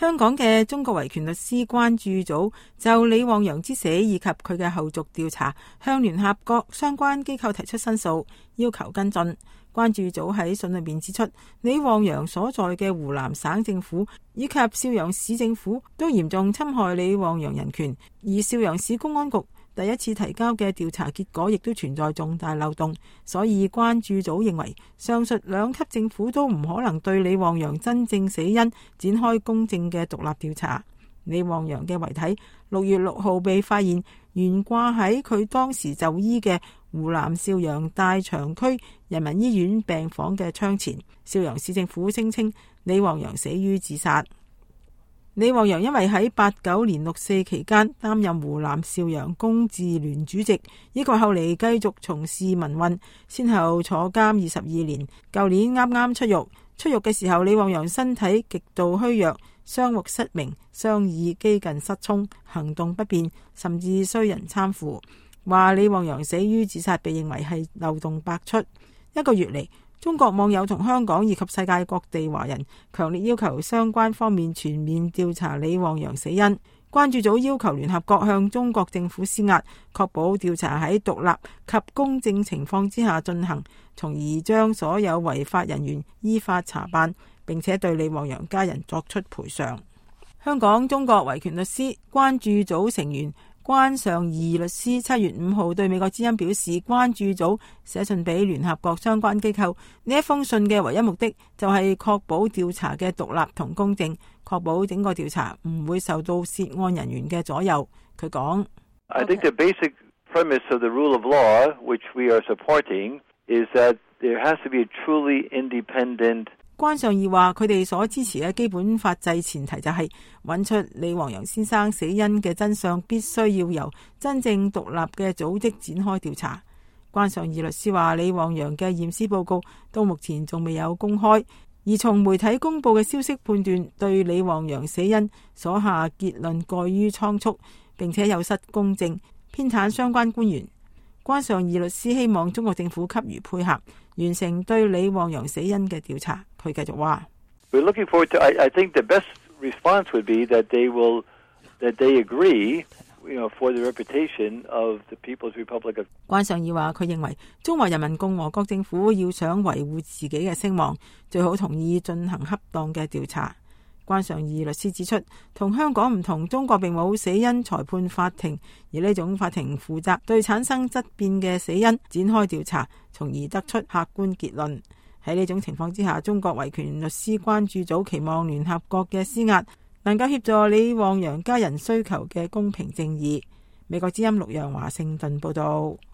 香港嘅中國維權律師關注組就李旺陽之死以及佢嘅後續調查，向聯合國相關機構提出申訴，要求跟進。關注組喺信裏面指出，李旺陽所在嘅湖南省政府以及邵陽市政府都嚴重侵害李旺陽人權，而邵陽市公安局第一次提交嘅調查結果亦都存在重大漏洞，所以關注組認為上述兩級政府都唔可能對李旺陽真正死因展開公正嘅獨立調查。李旺陽嘅遺體6月6號被發現懸掛喺佢當時就醫嘅湖南邵陽大長區人民醫院病房嘅窗前。邵陽市政府聲稱李旺陽死於自殺。李旺陽因為喺89年6四期間擔任湖南邵陽工治聯主席，以及後嚟繼續從事民運，先後坐監22年。舊年啱啱出獄，出獄嘅時候李旺陽身體極度虛弱，雙目失明，雙耳幾近失聰，行動不便，甚至需人攙扶。話李旺陽死於自殺被認為係漏洞百出。1個月嚟，中國網友同香港以及世界各地華人強烈要求相關方面全面調查李旺陽死因。關注組要求聯合國向中國政府施壓，確保調查喺獨立及公正情況之下進行，從而將所有違法人員依法查辦，並且對李旺陽家人作出賠償。香港中國維權律師關注組成員關尚義律師7月5號對美國之音表示，關注組寫信俾聯合國相關機構，呢一封信嘅唯一目的就係確保調查嘅獨立同公正，確保整個調查唔會受到涉案人員嘅左右。佢講 I think the basic premise of the rule of law, which we are supporting, is that there has to be a truly independent。 關尚義話，佢哋所支持嘅基本法制前提就係揾出李旺陽先生死因嘅真相，必須要由真正獨立嘅組織展開調查。關尚義律師話，李旺陽嘅驗屍報告到目前仲未有公開，而從媒體公布嘅消息判斷，對李旺陽死因所下結論過於倉促，並且有失公正，偏袒相關官員。關尚義律師希望中國政府給予配合，完成對李旺陽死因嘅調查。佢繼續話 We're looking forward to, I think the best response would be that they agree, for the reputation of the People's Republic of。 關尚義話，佢認為中華人民共和國政府要想維護自己嘅聲望，最好同意進行恰當嘅調查。關尚義律師指出，同香港唔同，中國並冇死因裁判法庭，而呢種法庭負責對產生質變嘅死因展開調查，從而得出客觀結論。喺呢種情況之下，中國維權律師關注組期望聯合國嘅施壓能夠協助李旺陽家人需求嘅公平正義。美國之音陸洋華盛頓報道。